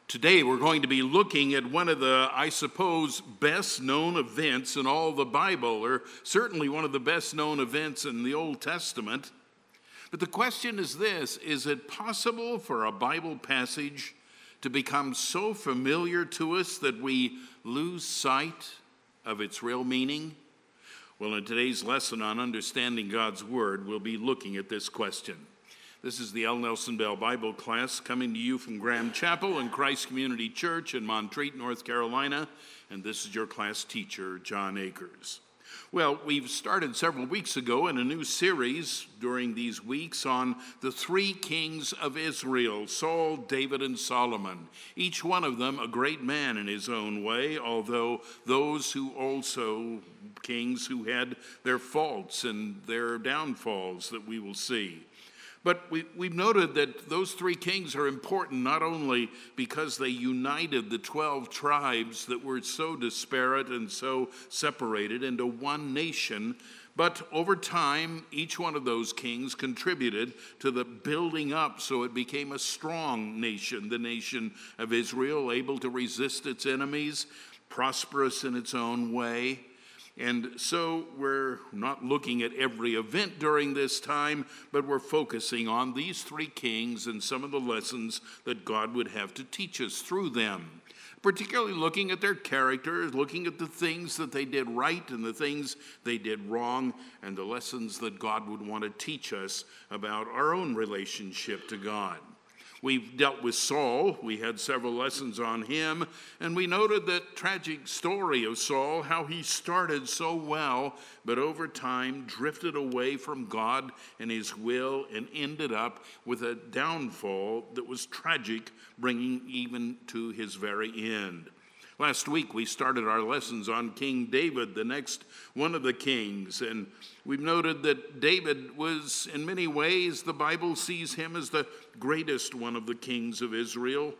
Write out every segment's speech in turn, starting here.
Today we're going to be looking at one of the, I suppose, best known events in all the Bible, or certainly one of the best known events in the Old Testament. But the question is this: is it possible for a Bible passage to become so familiar to us that we lose sight of its real meaning? Well, in today's lesson on understanding God's Word, we'll be looking at this question. This is the L. Nelson Bell Bible class coming to you from Graham Chapel and Christ Community Church in Montreat, North Carolina, and this is your class teacher, John Akers. Well, we've started several weeks ago in a new series during these weeks on the three kings of Israel, Saul, David, and Solomon. Each one of them a great man in his own way, although those who also kings who had their faults and their downfalls that we will see. But we've noted that those three kings are important not only because they united the 12 tribes that were so disparate and so separated into one nation, but over time, each one of those kings contributed to the building up so it became a strong nation, the nation of Israel, able to resist its enemies, prosperous in its own way. And so we're not looking at every event during this time, but we're focusing on these three kings and some of the lessons that God would have to teach us through them. Particularly looking at their characters, looking at the things that they did right and the things they did wrong, and the lessons that God would want to teach us about our own relationship to God. We've dealt with Saul. We had several lessons on him, and we noted that tragic story of Saul, how he started so well, but over time drifted away from God and his will and ended up with a downfall that was tragic, bringing even to his very end. Last week, we started our lessons on King David, the next one of the kings, and we've noted that David was, in many ways, the Bible sees him as the greatest one of the kings of Israel.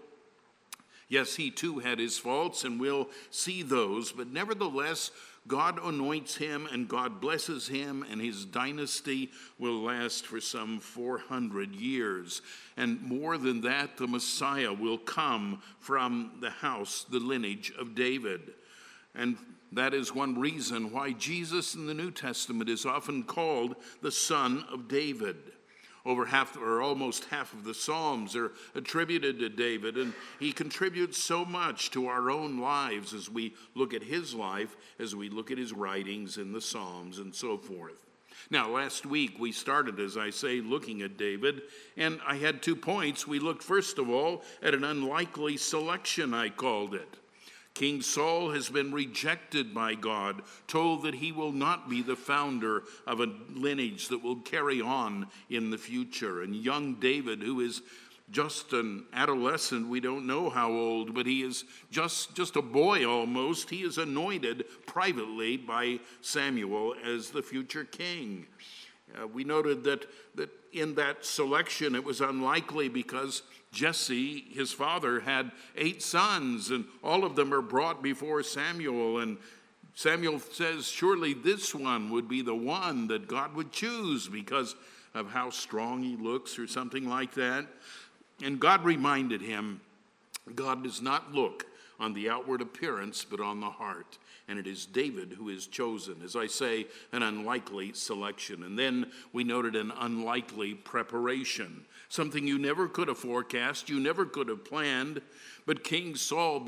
Yes, he too had his faults, and we'll see those, but nevertheless, God anoints him and God blesses him, and his dynasty will last for some 400 years. And more than that, the Messiah will come from the house, the lineage of David. And that is one reason why Jesus in the New Testament is often called the Son of David. Over half, or almost half of the Psalms are attributed to David, and he contributes so much to our own lives as we look at his life, as we look at his writings in the Psalms and so forth. Now, last week we started, as I say, looking at David, and I had 2 points. We looked, first of all, at an unlikely selection, I called it. King Saul has been rejected by God, told that he will not be the founder of a lineage that will carry on in the future. And young David, who is just an adolescent, we don't know how old, but he is just a boy almost, he is anointed privately by Samuel as the future king. We noted that in that selection it was unlikely because Jesse, his father, had 8 sons, and all of them are brought before Samuel. And Samuel says, surely this one would be the one that God would choose because of how strong he looks or something like that. And God reminded him, God does not look on the outward appearance, but on the heart. And it is David who is chosen. As I say, an unlikely selection. And then we noted an unlikely preparation. Something you never could have forecast, you never could have planned. But King Saul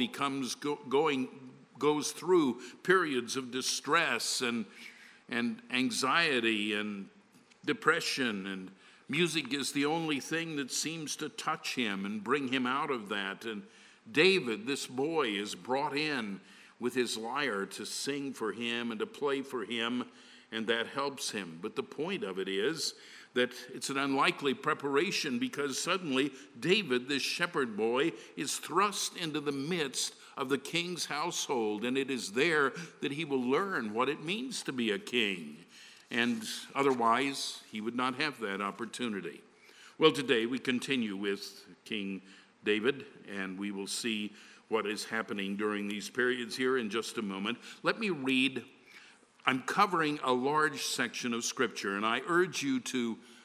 goes through periods of distress and anxiety and depression, and music is the only thing that seems to touch him and bring him out of that. And David, this boy, is brought in with his lyre to sing for him and to play for him, and that helps him. But the point of it is that it's an unlikely preparation because suddenly David, this shepherd boy, is thrust into the midst of the king's household, and it is there that he will learn what it means to be a king. And otherwise, he would not have that opportunity. Well, today we continue with King David, and we will see what is happening during these periods here in just a moment. Let me read. I'm covering a large section of Scripture, and I urge you to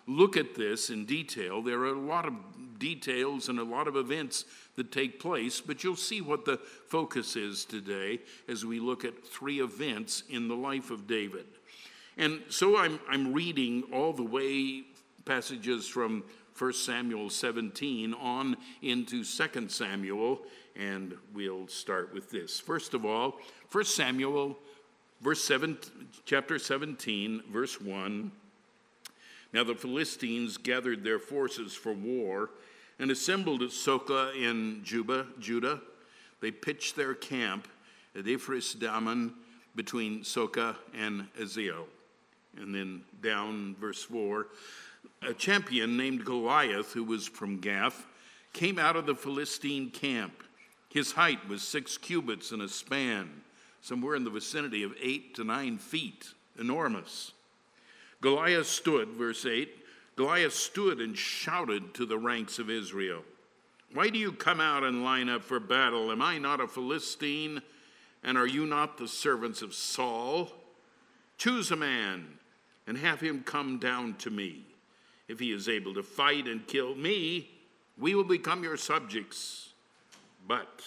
look at this in detail. There are a lot of details and a lot of events that take place, but you'll see what the focus is today as we look at three events in the life of David. And so I'm reading all the way passages from 1 Samuel 17 on into 2 Samuel, and we'll start with this. First of all, 1 Samuel chapter 17, verse 1. Now the Philistines gathered their forces for war and assembled at Socoh in Judah. They pitched their camp at Ephraim between Socoh and Eziel. And then down, verse 4, a champion named Goliath, who was from Gath, came out of the Philistine camp. His height was 6 cubits and a span, somewhere in the vicinity of 8 to 9 feet, enormous. Goliath stood, verse 8, Goliath stood and shouted to the ranks of Israel, "Why do you come out and line up for battle? Am I not a Philistine, and are you not the servants of Saul? Choose a man and have him come down to me. If he is able to fight and kill me, we will become your subjects. But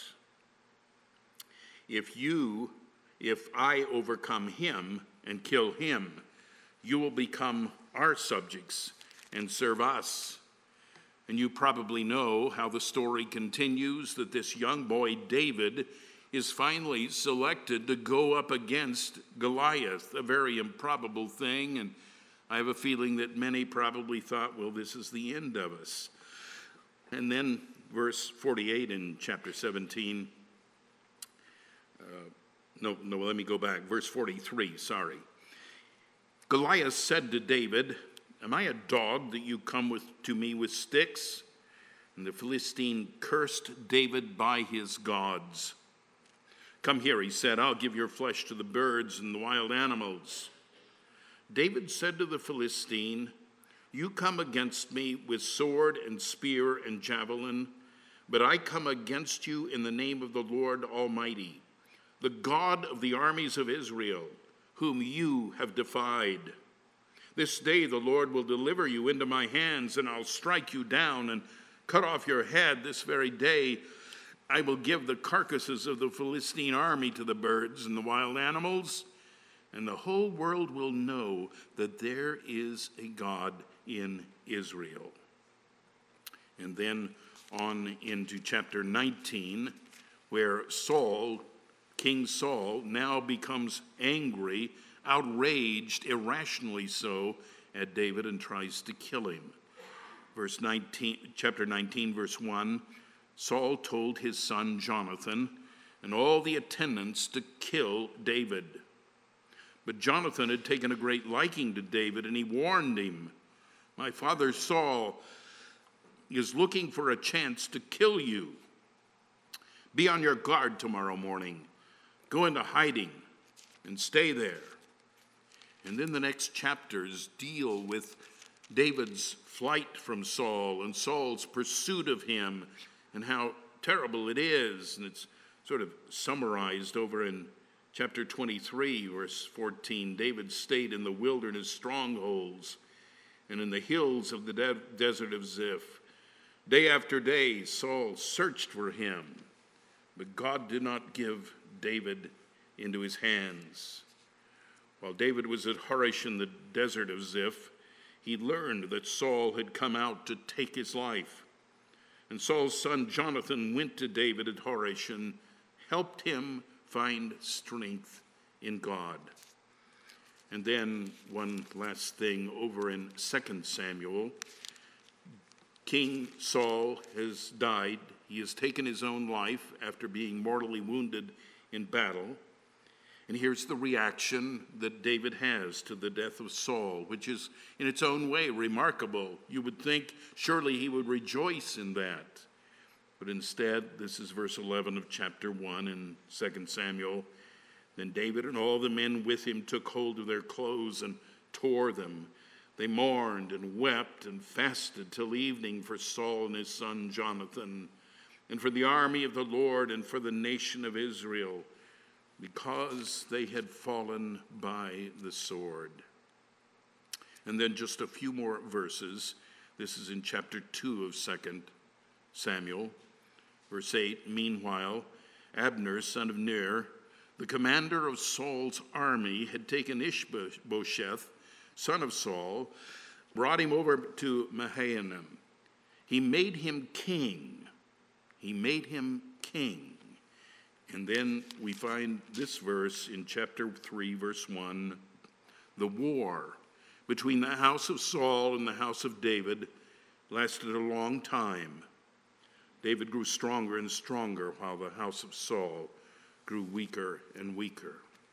if I overcome him and kill him, you will become our subjects and serve us." And you probably know how the story continues, that this young boy, David, is finally selected to go up against Goliath, a very improbable thing. And I have a feeling that many probably thought, well, this is the end of us. And then verse 48 in chapter 17. Let me go back. Verse 43, sorry. Goliath said to David, "Am I a dog that you come to me with sticks?" And the Philistine cursed David by his gods. "Come here," he said, "I'll give your flesh to the birds and the wild animals." David said to the Philistine, "You come against me with sword and spear and javelin, but I come against you in the name of the Lord Almighty, the God of the armies of Israel, whom you have defied. This day the Lord will deliver you into my hands, and I'll strike you down and cut off your head. This very day I will give the carcasses of the Philistine army to the birds and the wild animals, and the whole world will know that there is a God in Israel." And then on into chapter 19, where King Saul, now becomes angry, outraged, irrationally so, at David and tries to kill him. Chapter 19, verse 1, Saul told his son Jonathan and all the attendants to kill David. But Jonathan had taken a great liking to David, and he warned him, "My father Saul is looking for a chance to kill you. Be on your guard tomorrow morning. Go into hiding and stay there." And then the next chapters deal with David's flight from Saul and Saul's pursuit of him and how terrible it is. And it's sort of summarized over in chapter 23, verse 14. David stayed in the wilderness strongholds and in the hills of the desert of Ziph. Day after day, Saul searched for him, but God did not give David into his hands. While David was at Horesh in the desert of Ziph, he learned that Saul had come out to take his life. And Saul's son Jonathan went to David at Horesh and helped him find strength in God. And then one last thing over in 2 Samuel. King Saul has died. He has taken his own life after being mortally wounded in battle. And here's the reaction that David has to the death of Saul, which is in its own way remarkable. You would think surely he would rejoice in that. But instead, this is verse 11 of chapter 1 in 2 Samuel. Then David and all the men with him took hold of their clothes and tore them. They mourned and wept and fasted till evening for Saul and his son Jonathan, and for the army of the Lord and for the nation of Israel, because they had fallen by the sword. and then just a few more verses. This is in chapter 2 of 2 Samuel, verse 8. Meanwhile, Abner, son of Ner, the commander of Saul's army, had taken Ishbosheth, son of Saul, brought him over to Mahanaim. He made him king. He made him king. And then we find this verse in chapter 3, verse 1. The war between the house of Saul and the house of David lasted a long time. David grew stronger and stronger, while the house of Saul grew weaker and weaker.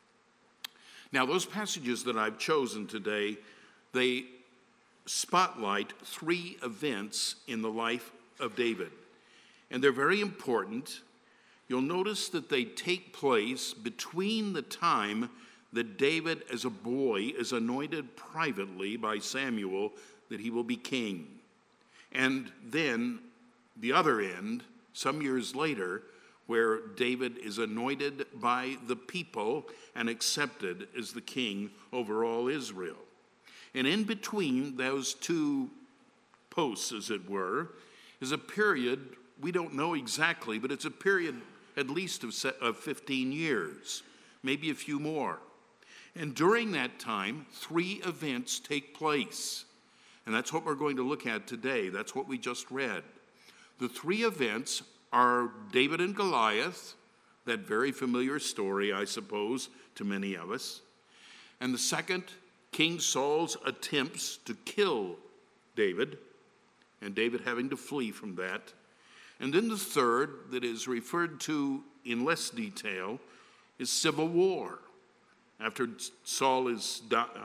Now, those passages that I've chosen today, they spotlight three events in the life of David. And they're very important. You'll notice that they take place between the time that David, as a boy, is anointed privately by Samuel that he will be king. And then the other end, some years later, where David is anointed by the people and accepted as the king over all Israel. And in between those two posts, as it were, is a period, we don't know exactly, but it's a period at least of 15 years, maybe a few more. And during that time, three events take place. And that's what we're going to look at today. That's what we just read. The three events are David and Goliath, that very familiar story, I suppose, to many of us. And the second, King Saul's attempts to kill David, and David having to flee from that. And then the third, that is referred to in less detail, is civil war. After Saul is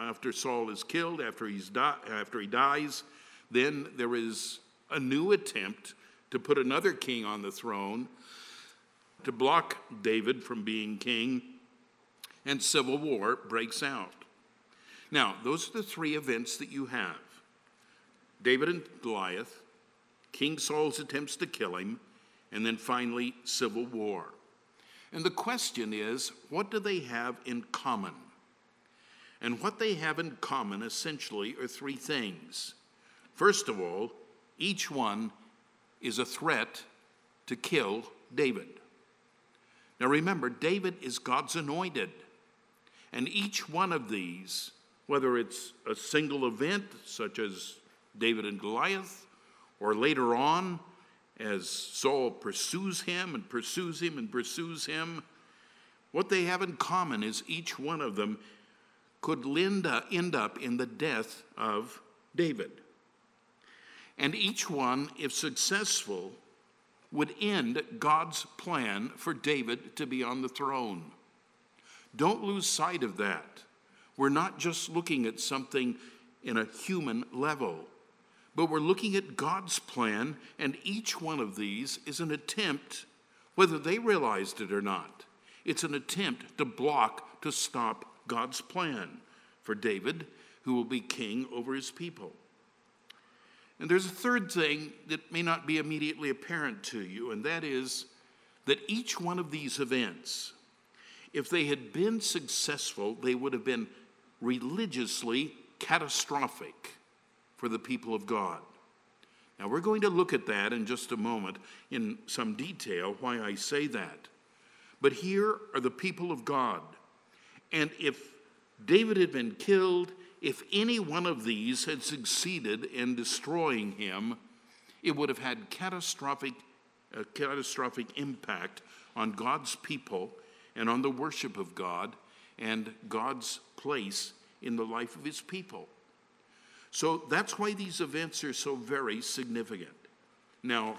killed, after he dies, then there is a new attempt to put another king on the throne, to block David from being king, and civil war breaks out. Now, those are the three events that you have. David and Goliath, King Saul's attempts to kill him, and then finally, civil war. And the question is, what do they have in common? And what they have in common, essentially, are three things. First of all, each one is a threat to kill David. Now remember, David is God's anointed. And each one of these, whether it's a single event, such as David and Goliath, or later on, as Saul pursues him and pursues him and pursues him, what they have in common is each one of them could end up in the death of David. And each one, if successful, would end God's plan for David to be on the throne. Don't lose sight of that. We're not just looking at something in a human level, but we're looking at God's plan, and each one of these is an attempt, whether they realized it or not, it's an attempt to block, to stop God's plan for David, who will be king over his people. And there's a third thing that may not be immediately apparent to you, and that is that each one of these events, if they had been successful, they would have been religiously catastrophic for the people of God. Now, we're going to look at that in just a moment in some detail, why I say that. But here are the people of God. And if David had been killed, if any one of these had succeeded in destroying him, it would have had a catastrophic impact on God's people and on the worship of God and God's place in the life of his people. So that's why these events are so very significant. Now,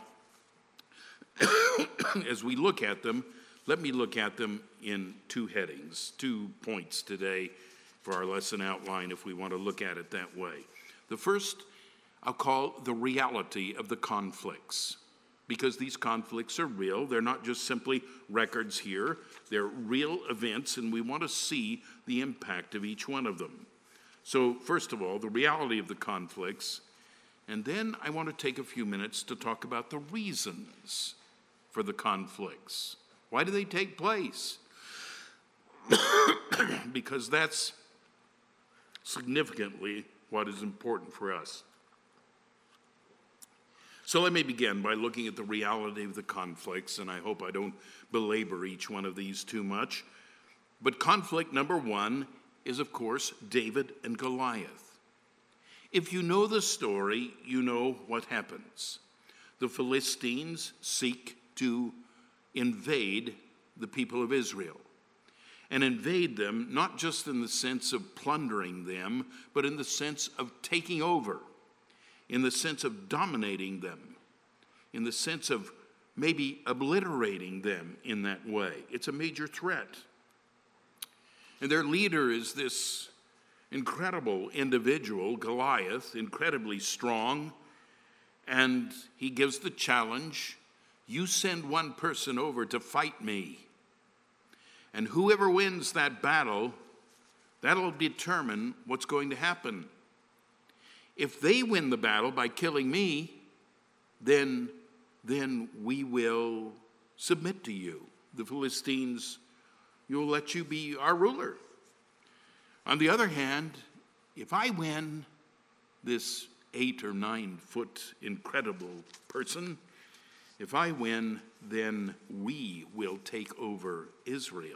as we look at them, let me look at them in two headings, 2 points today for our lesson outline, if we want to look at it that way. The first I'll call the reality of the conflicts, because these conflicts are real. They're not just simply records here. They're real events, and we want to see the impact of each one of them. So first of all, the reality of the conflicts, and then I want to take a few minutes to talk about the reasons for the conflicts. Why do they take place? Because that's significantly what is important for us. So let me begin by looking at the reality of the conflicts, and I hope I don't belabor each one of these too much. But conflict number one is, of course, David and Goliath. If you know the story, you know what happens. The Philistines seek to invade the people of Israel, and invade them not just in the sense of plundering them, but in the sense of taking over, in the sense of dominating them, in the sense of maybe obliterating them in that way. It's a major threat. And their leader is this incredible individual, Goliath, incredibly strong, and he gives the challenge, you send one person over to fight me, and whoever wins that battle, that'll determine what's going to happen. If they win the battle by killing me, then we will submit to you. The Philistines, you'll let you be our ruler. On the other hand, if I win, this 8 or 9 foot incredible person, if I win, then we will take over Israel.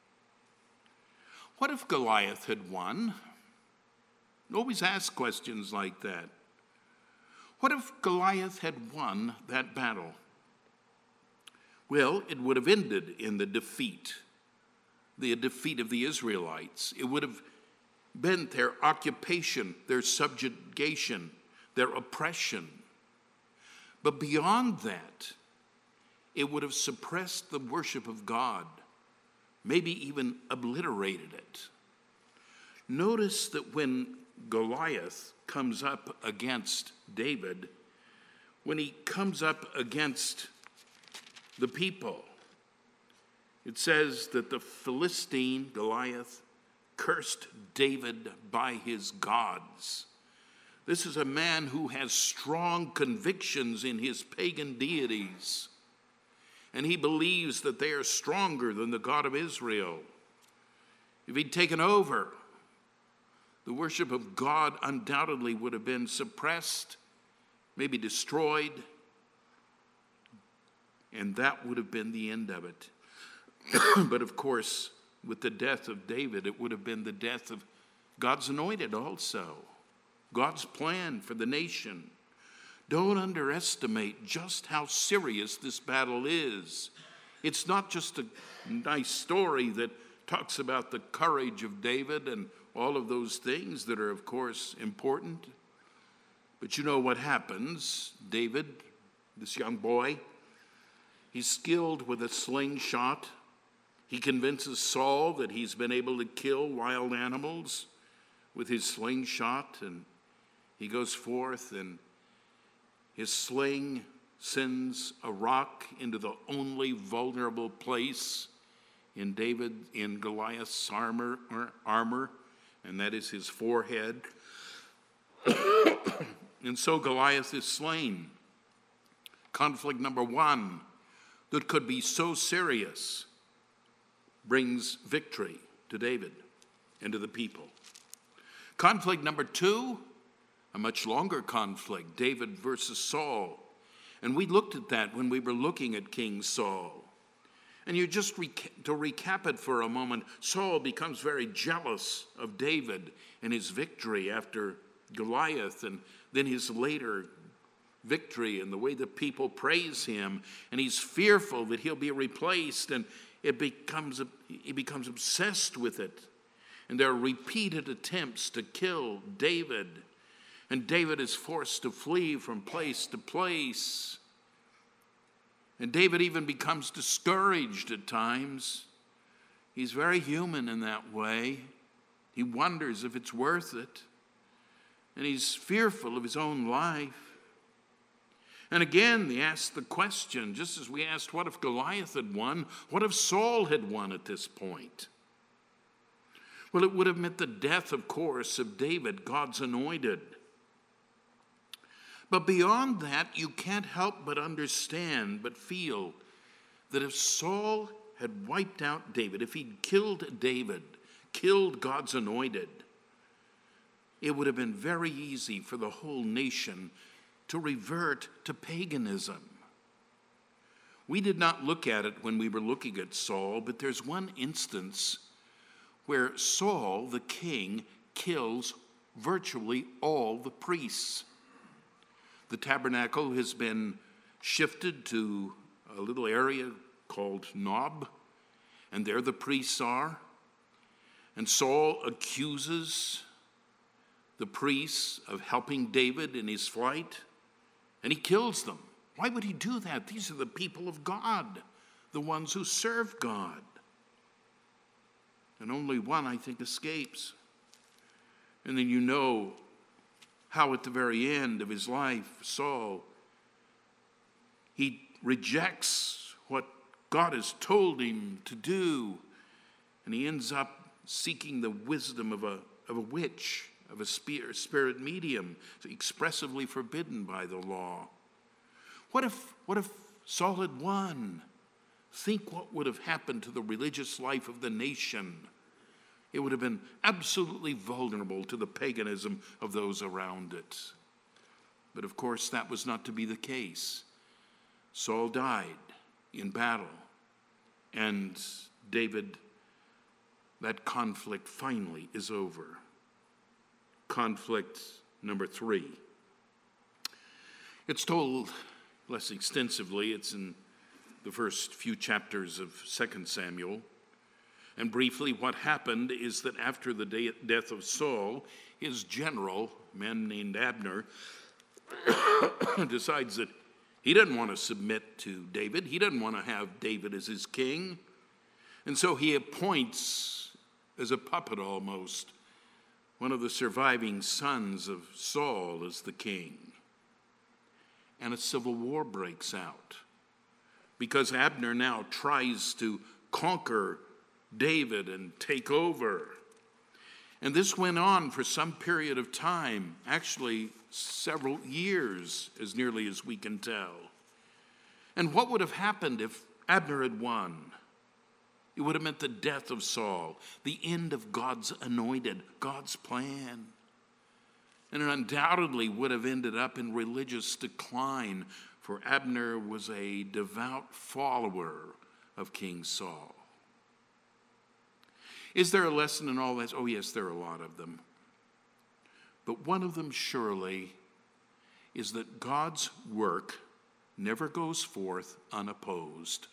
What if Goliath had won? Always ask questions like that. What if Goliath had won that battle? Well, it would have ended in the defeat of the Israelites. It would have been their occupation, their subjugation, their oppression. But beyond that, it would have suppressed the worship of God, maybe even obliterated it. Notice that when Goliath comes up against David, when he comes up against the people, it says that the Philistine, Goliath, cursed David by his gods. This is a man who has strong convictions in his pagan deities, and he believes that they are stronger than the God of Israel. If he'd taken over, the worship of God undoubtedly would have been suppressed, maybe destroyed, and that would have been the end of it. But of course, with the death of David, it would have been the death of God's anointed also. God's plan for the nation. Don't underestimate just how serious this battle is. It's not just a nice story that talks about the courage of David and all of those things that are, of course, important. But you know what happens. David, this young boy, he's skilled with a slingshot. He convinces Saul that he's been able to kill wild animals with his slingshot, and he goes forth, and his sling sends a rock into the only vulnerable place in Goliath's armor, and that is his forehead. And so Goliath is slain. Conflict number one that could be so serious brings victory to David and to the people. Conflict number two, a much longer conflict, David versus Saul. And we looked at that when we were looking at King Saul. And you just to recap it for a moment, Saul becomes very jealous of David and his victory after Goliath, and then his later victory and the way the people praise him. And he's fearful that he'll be replaced, and he becomes obsessed with it. And there are repeated attempts to kill David. And David is forced to flee from place to place. And David even becomes discouraged at times. He's very human in that way. He wonders if it's worth it. And he's fearful of his own life. And again, they asked the question, just as we asked, what if Goliath had won? What if Saul had won at this point? Well, it would have meant the death, of course, of David, God's anointed. But beyond that, you can't help but understand, but feel that if Saul had wiped out David, if he'd killed David, killed God's anointed, it would have been very easy for the whole nation to revert to paganism. We did not look at it when we were looking at Saul, but there's one instance where Saul, the king, kills virtually all the priests. The tabernacle has been shifted to a little area called Nob, and there the priests are. And Saul accuses the priests of helping David in his flight, and he kills them. Why would he do that? These are the people of God, the ones who serve God. And only one, I think, escapes. And then you know how at the very end of his life, Saul, he rejects what God has told him to do, and he ends up seeking the wisdom of a witch, of a spirit medium, expressively forbidden by the law. What if Saul had won? Think what would have happened to the religious life of the nation. It would have been absolutely vulnerable to the paganism of those around it. But of course, that was not to be the case. Saul died in battle, and David, that conflict finally is over. Conflict number 3. It's told less extensively. It's in the first few chapters of 2 Samuel. And briefly, what happened is that after the death of Saul, his general, a man named Abner, decides that he doesn't want to submit to David. He doesn't want to have David as his king. And so he appoints, as a puppet almost, one of the surviving sons of Saul as the king. And a civil war breaks out because Abner now tries to conquer David and take over. And this went on for some period of time, actually several years, as nearly as we can tell. And what would have happened if Abner had won? It would have meant the death of Saul, the end of God's anointed, God's plan. And it undoubtedly would have ended up in religious decline, for Abner was a devout follower of King Saul. Is there a lesson in all this? Oh, yes, there are a lot of them. But one of them surely is that God's work never goes forth unopposed.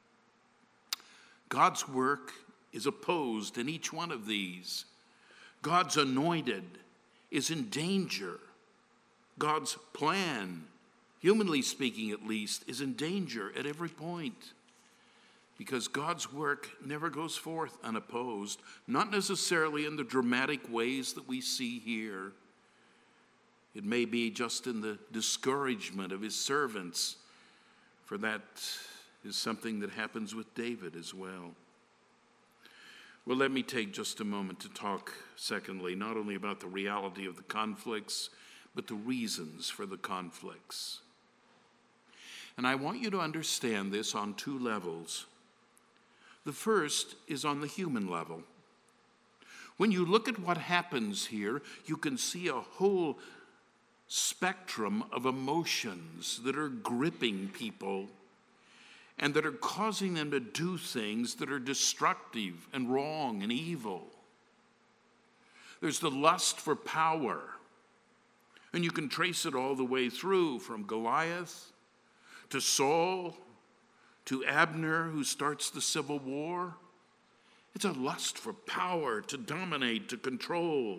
God's work is opposed in each one of these. God's anointed is in danger. God's plan, humanly speaking at least, is in danger at every point. Because God's work never goes forth unopposed, not necessarily in the dramatic ways that we see here. It may be just in the discouragement of his servants, for that is something that happens with David as well. Well, let me take just a moment to talk, secondly, not only about the reality of the conflicts, but the reasons for the conflicts. And I want you to understand this on 2 levels. The first is on the human level. When you look at what happens here, you can see a whole spectrum of emotions that are gripping people and that are causing them to do things that are destructive and wrong and evil. There's the lust for power, and you can trace it all the way through, from Goliath to Saul to Abner, who starts the civil war. It's a lust for power, to dominate, to control.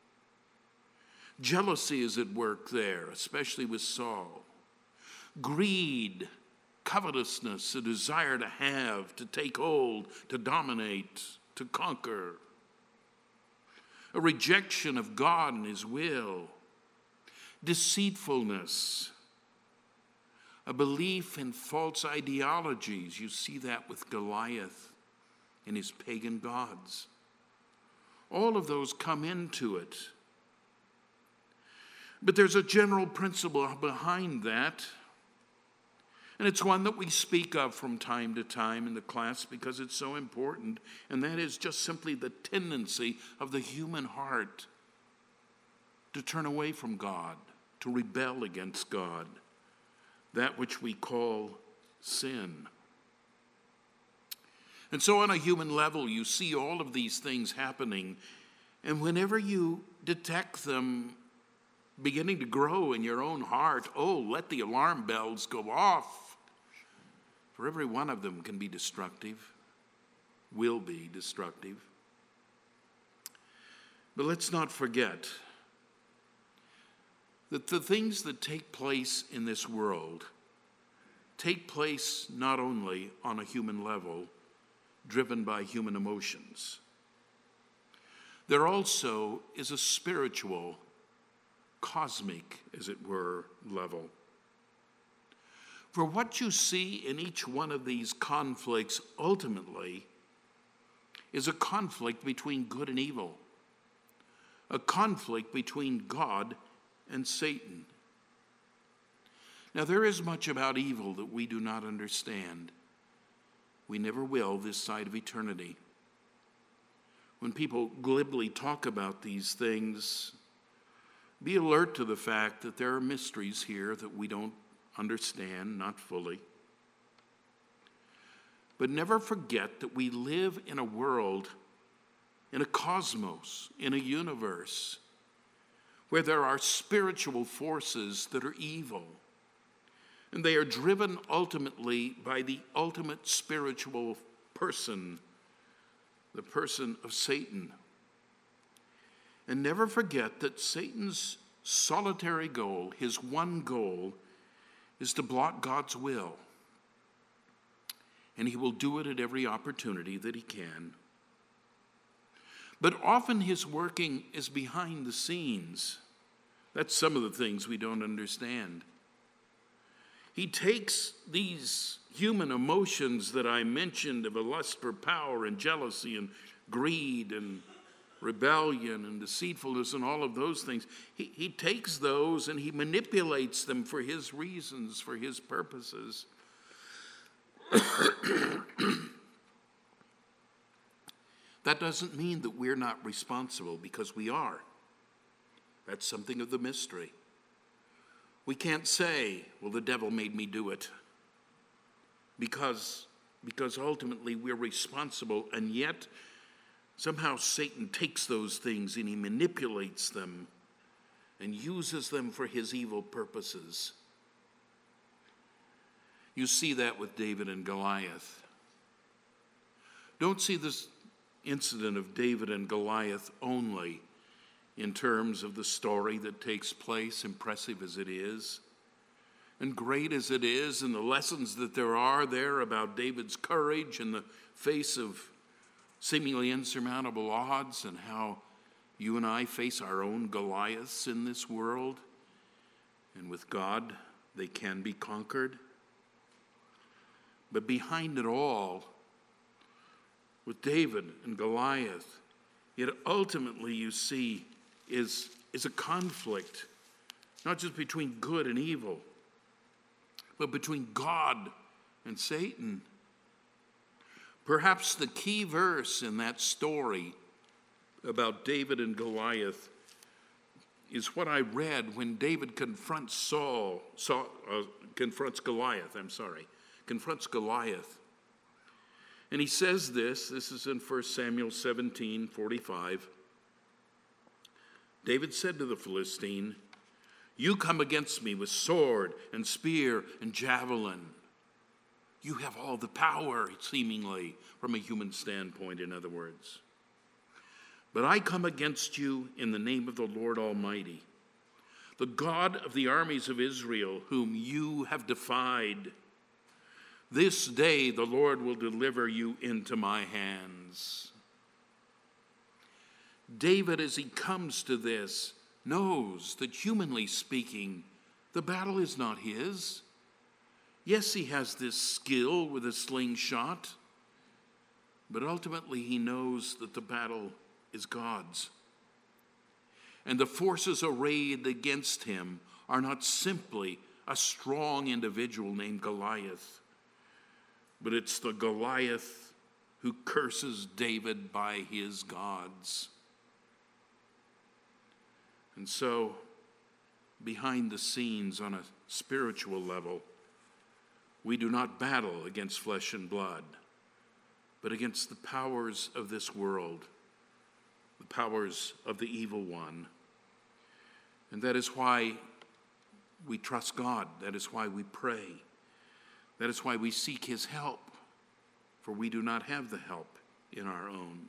Jealousy is at work there, especially with Saul. Greed, covetousness, a desire to have, to take hold, to dominate, to conquer. A rejection of God and his will. Deceitfulness. A belief in false ideologies. You see that with Goliath and his pagan gods. All of those come into it. But there's a general principle behind that, and it's one that we speak of from time to time in the class because it's so important, and that is just simply the tendency of the human heart to turn away from God, to rebel against God, that which we call sin. And so on a human level, you see all of these things happening, and whenever you detect them beginning to grow in your own heart, oh, let the alarm bells go off. For every one of them can be destructive, will be destructive. But let's not forget that the things that take place in this world take place not only on a human level, driven by human emotions. There also is a spiritual, cosmic, as it were, level. For what you see in each one of these conflicts ultimately is a conflict between good and evil, a conflict between God and Satan. Now, there is much about evil that we do not understand. We never will this side of eternity. When people glibly talk about these things, be alert to the fact that there are mysteries here that we don't understand, not fully. But never forget that we live in a world, in a cosmos, in a universe, where there are spiritual forces that are evil. And they are driven ultimately by the ultimate spiritual person, the person of Satan. And never forget that Satan's solitary goal, his one goal, is to block God's will. And he will do it at every opportunity that he can. But often his working is behind the scenes. That's some of the things we don't understand. He takes these human emotions that I mentioned of a lust for power and jealousy and greed and rebellion and deceitfulness and all of those things. He takes those and he manipulates them for his reasons, for his purposes. That doesn't mean that we're not responsible, because we are. That's something of the mystery. We can't say, well, the devil made me do it, because ultimately we're responsible, and yet somehow Satan takes those things and he manipulates them and uses them for his evil purposes. You see that with David and Goliath. Don't see this incident of David and Goliath only in terms of the story that takes place, impressive as it is, and great as it is, and the lessons that there are there about David's courage in the face of seemingly insurmountable odds, and how you and I face our own Goliaths in this world, and with God they can be conquered. But behind it all, with David and Goliath, yet ultimately you see is a conflict, not just between good and evil, but between God and Satan. Perhaps the key verse in that story about David and Goliath is what I read when David confronts Goliath. And he says this is in 1 Samuel 17:45. David said to the Philistine, "You come against me with sword and spear and javelin." You have all the power, seemingly, from a human standpoint, in other words. "But I come against you in the name of the Lord Almighty, the God of the armies of Israel, whom you have defied. This day the Lord will deliver you into my hands." David, as he comes to this, knows that humanly speaking, the battle is not his. Yes, he has this skill with a slingshot, but ultimately he knows that the battle is God's. And the forces arrayed against him are not simply a strong individual named Goliath, but it's the Goliath who curses David by his gods. And so, behind the scenes on a spiritual level, we do not battle against flesh and blood, but against the powers of this world, the powers of the evil one. And that is why we trust God. That is why we pray. That is why we seek his help, for we do not have the help in our own.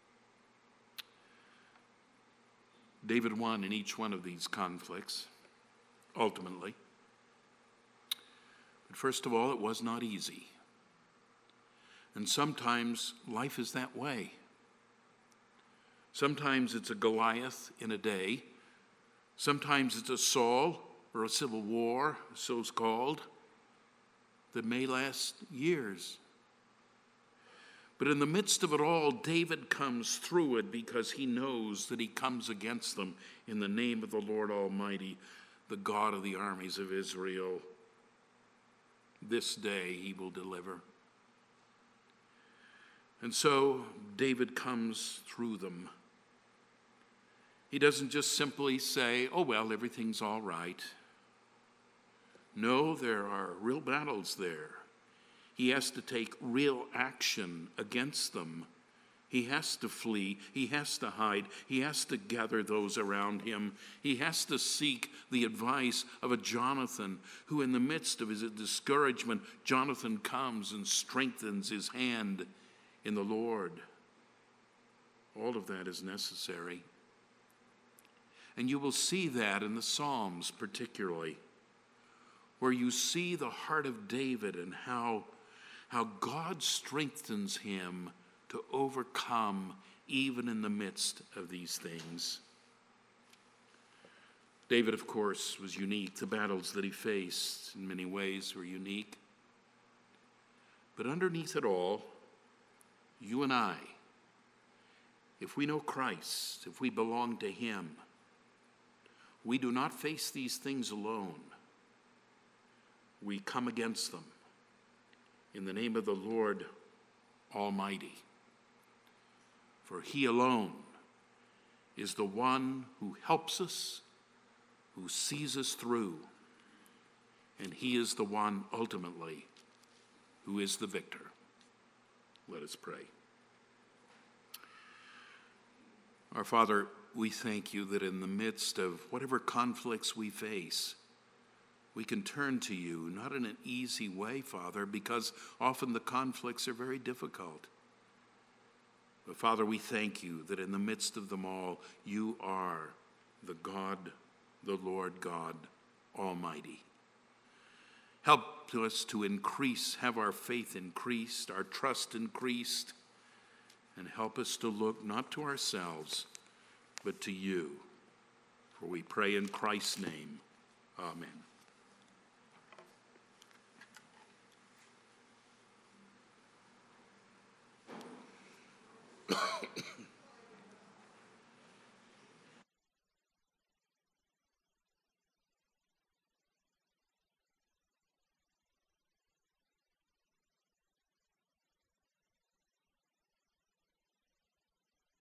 David won in each one of these conflicts, ultimately. But first of all, it was not easy. And sometimes life is that way. Sometimes it's a Goliath in a day. Sometimes it's a Saul or a civil war, so it's called, that may last years. But in the midst of it all, David comes through it because he knows that he comes against them in the name of the Lord Almighty, the God of the armies of Israel. This day he will deliver. And so David comes through them. He doesn't just simply say, oh, well, everything's all right. No, there are real battles there. He has to take real action against them. He has to flee. He has to hide. He has to gather those around him. He has to seek the advice of a Jonathan, who in the midst of his discouragement, Jonathan comes and strengthens his hand in the Lord. All of that is necessary. And you will see that in the Psalms particularly, where you see the heart of David and how God strengthens him to overcome even in the midst of these things. David, of course, was unique. The battles that he faced in many ways were unique. But underneath it all, you and I, if we know Christ, if we belong to him, we do not face these things alone. We come against them in the name of the Lord Almighty. For he alone is the one who helps us, who sees us through, and he is the one ultimately who is the victor. Let us pray. Our Father, we thank you that in the midst of whatever conflicts we face, we can turn to you, not in an easy way, Father, because often the conflicts are very difficult. But Father, we thank you that in the midst of them all, you are the God, the Lord God Almighty. Help us to increase, have our faith increased, our trust increased, and help us to look not to ourselves, but to you. For we pray in Christ's name. Amen.